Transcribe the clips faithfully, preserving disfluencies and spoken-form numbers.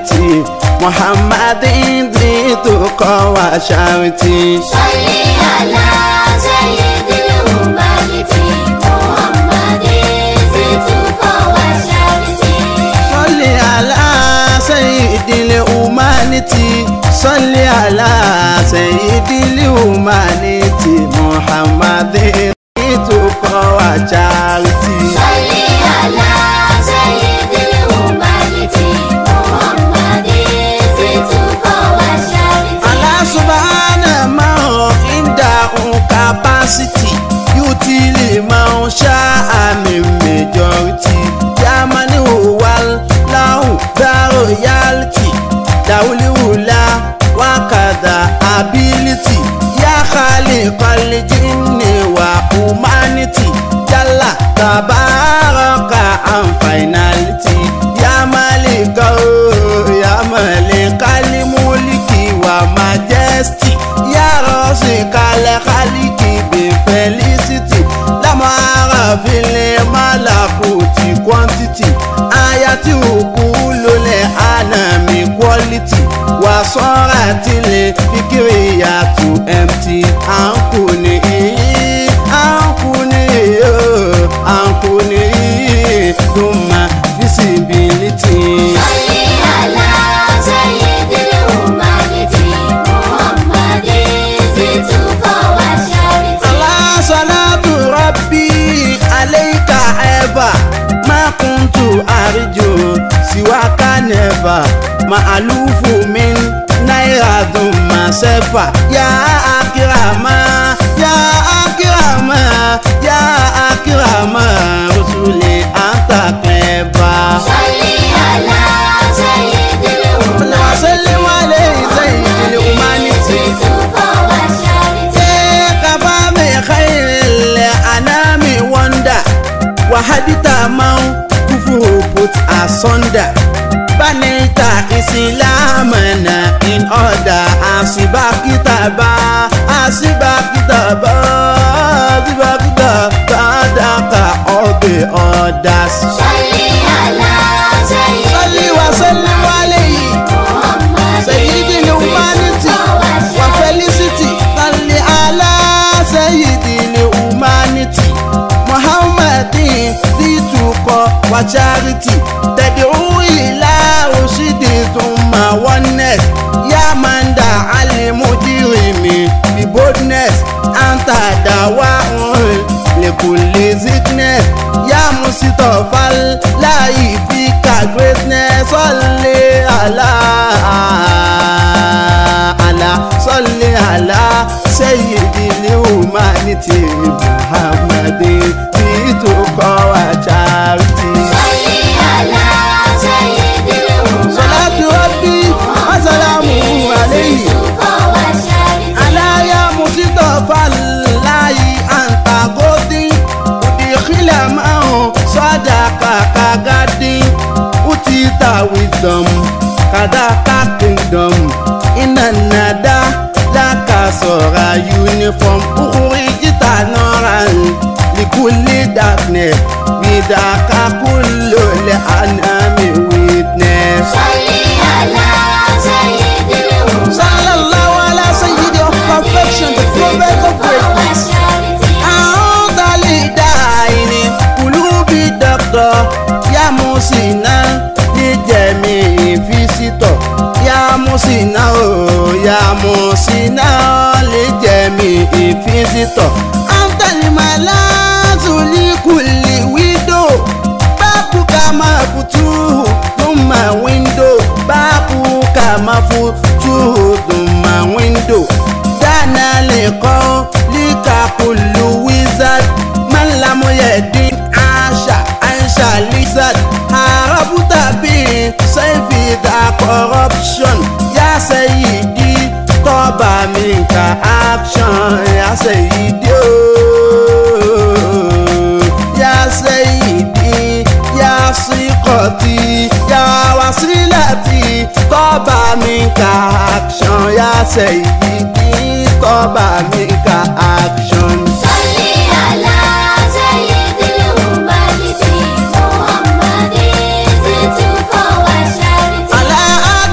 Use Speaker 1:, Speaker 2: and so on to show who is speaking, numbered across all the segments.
Speaker 1: charity. Muhammadin zituqa wa charity.
Speaker 2: Salli ala sayyidil humanity. Muhammadin zituqa wa charity.
Speaker 1: Salli ala sayyidil humanity. Salli ala sayyidil humanity. Muhammadin zituqa wa charity.
Speaker 2: Salli ala sayyidil humanity. Muhammadin zituqa wa charity.
Speaker 1: Allah subhanahu ma inda capacity. Utili ma sha'a min majority. Yamani wal lahu da royalty. Dawli wula wakada ability. Ya khaliqal jinni wa humanity. Jalla tabaraka and finality. Ya malika ya malikal mulki wa majesty. Ya rasikal khaliki bi felicity. Lamara fil malakuti quantity. Ayati ukulule anami quality. Wa soratile fikiriya to empty. Ankuni ankuni ankuni duma visibility.
Speaker 2: Salli ala sayyidil humanity. Muhammadin zituqa wa charity.
Speaker 1: Allah salatu rabbi alayka eva. Ma kuntu arju siwaka never. Ma'alufu min naira dhumma sefa. Ya akirama ya akirama ya akirama rusuli anta clever.
Speaker 2: Salli ala sayyidil
Speaker 1: Allah
Speaker 2: humanity.
Speaker 1: sallim alayhi sayyidil humanity.
Speaker 2: Zituqa wa charity.
Speaker 1: Kafa bi khairil anami wonder. Wahadita man kufu put asunder. Banita islamana in order. Asibakitaba asibakitaba asibakitaba daka all the others.
Speaker 2: Salli ala sayyidil
Speaker 1: Salli wa sallim alayhi sayyidil humanity wa felicity. Salli ala sayyidil humanity. Muhammadin zituqa wa charity. Tad'u ila rushdi thumma oneness. Ya manda ali mujrimi bi boldness. Anta dawa'un li kulli sickness. Ya musitofal life fika greatness. Salli ala ala salli ala sayyidil humanity. Muhammadin zituqa wa charity.
Speaker 2: Salli ala sayyidil humanity.
Speaker 1: Salatu rabbi wa salamu alayhi.
Speaker 2: Zituqa wa charity.
Speaker 1: Ala ya musitofal lahi anta godin. Udikhila ma'o sadaka kagadin. Utita wisdom kadaka kingdom. Inna nada laka sora uniform. Ukhrijita noran likulli darkness. Bidaka kullu li anami witness.
Speaker 2: Salli ala sayyidil humanity.
Speaker 1: Sallallahu ala sayyidi of perfection, the prophet of greatness. A'udhu lidaini kulubi doctor. Ya musina ni jemi visitor. Ya musina oh ya musina li jemi visitor. Anta ni malazu li kulli widow. Babu kama futu thumma window. Babu kama futu thumma window. Dana liqa lika kullu wizard. Man lam yadin asha ansha lizard. Harabuta bi sayfi da corruption. Ya sayyidi toba minka action. Ya sayyidi oh. Ya sayyidi ya siqati ya wasilati. Toba minka action. Ya sayyidi toba minka action.
Speaker 2: Salli ala sayyidil humanity. Muhammadin zituqa wa charity.
Speaker 1: Ala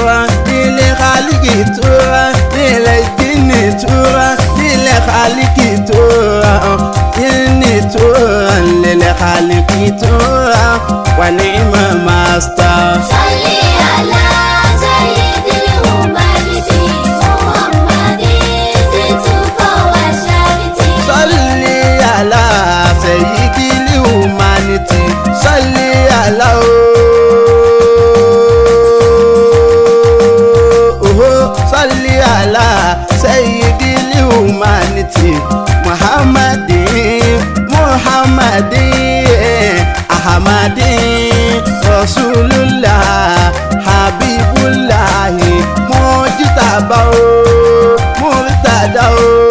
Speaker 1: tura lil khaliqi tura lil jinni tura lil khaliqi tura jinni tura lil khaliqi tura wa ni'ma master.
Speaker 2: Salli ala sayyidil humanity Muhammadin zitufa wa charity.
Speaker 1: Salli ala sayyidil humanity. Salli ala Salli ala sayyidil humanity Muhammadin Muhammadin Ahmadin Rasulullah Habibullah Mujtaba Murtada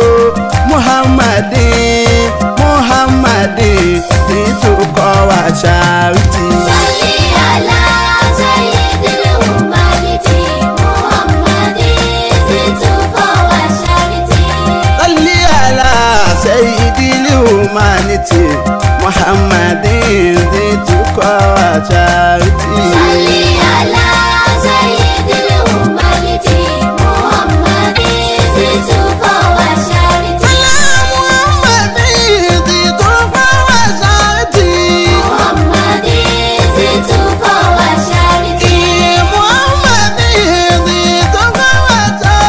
Speaker 1: Muhammadin Muhammadin Zituqa wa charity.
Speaker 2: Salli ala sayyidil humanity Muhammadin zitufa wa charity.
Speaker 1: Salli ala sayyidil humanity Muhammadin Zituqa wa charity.
Speaker 2: Salli ala sayyidil humanity Muhammadin zitufa wa charity.
Speaker 1: Muhammadin Zituqa wa charity.
Speaker 2: Muhammadin zitufa wa charity.
Speaker 1: Muhammadin Zituqa wa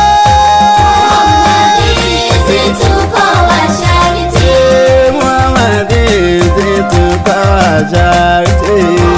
Speaker 2: Muhammadin zitufa wa charity.
Speaker 1: Muhammadin Zituqa wa charity.